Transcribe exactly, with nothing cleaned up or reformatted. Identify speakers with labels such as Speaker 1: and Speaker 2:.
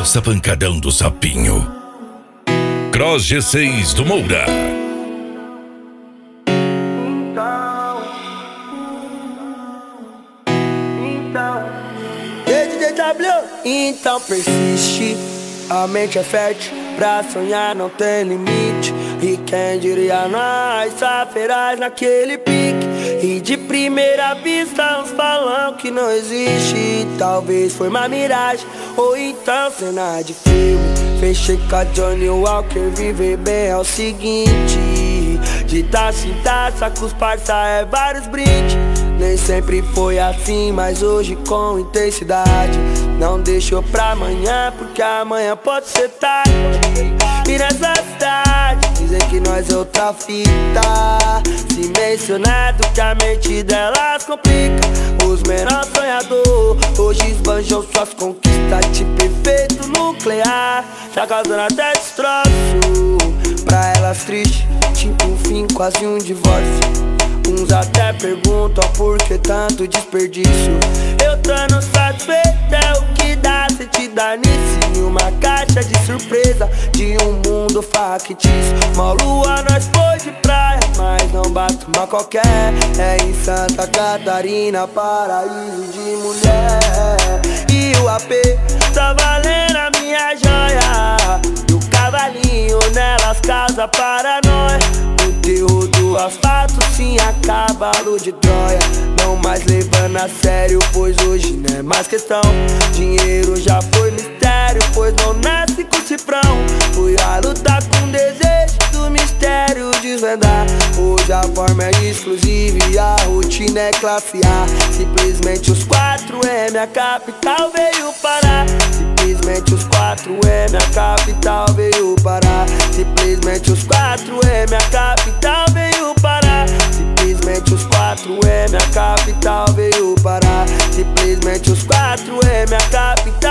Speaker 1: Costa Pancadão do Sapinho. Cross G seis do Moura.
Speaker 2: Então, então, D J W, então persiste. A mente é fértil, pra sonhar não tem limite. E quem diria nós, só feraz naquele pique. E de primeira vista uns falam que não existe. Talvez foi uma miragem, ou então cena de filme. Fechei com a Johnny Walker, viver bem é o seguinte. De taça em taça com os parça é vários brindes. Nem sempre foi assim, mas hoje com intensidade. Não deixou pra amanhã, porque amanhã pode ser tarde. E nessa cidade dizem que nós é outra fita. Se mencionado que a mente delas complica. Os menores sonhador hoje esbanjam suas conquistas. Tipo efeito nuclear, tá causando até destroço. Pra elas triste, tipo um fim, quase um divórcio. Uns até perguntam por que tanto desperdício. Eu tô no satisfeito, é o que dá se te dar nisso. Em uma caixa de surpresa de um mundo factício. Mó lua nós foi de praia, mas não bate uma qualquer. É em Santa Catarina, paraíso de mulher. E o A P tá valendo a minha joia. E o cavalinho nelas causa paranoia. O terror do asfalto sim a cavalo de Troia. Não mais levando a sério, pois hoje não é mais questão. Dinheiro já foi mistério, pois não nasce com cifrão. Fui a lutar com desejo do mistério desvendar. Hoje a forma é exclusiva e a rotina é classe A. Simplesmente os quatro M, a capital veio parar. Simplesmente os quatro M, a capital veio parar. Simplesmente os quatro M, a capital veio parar. Simplesmente os quatro M, a capital veio parar. Simplesmente os quatro M, a capital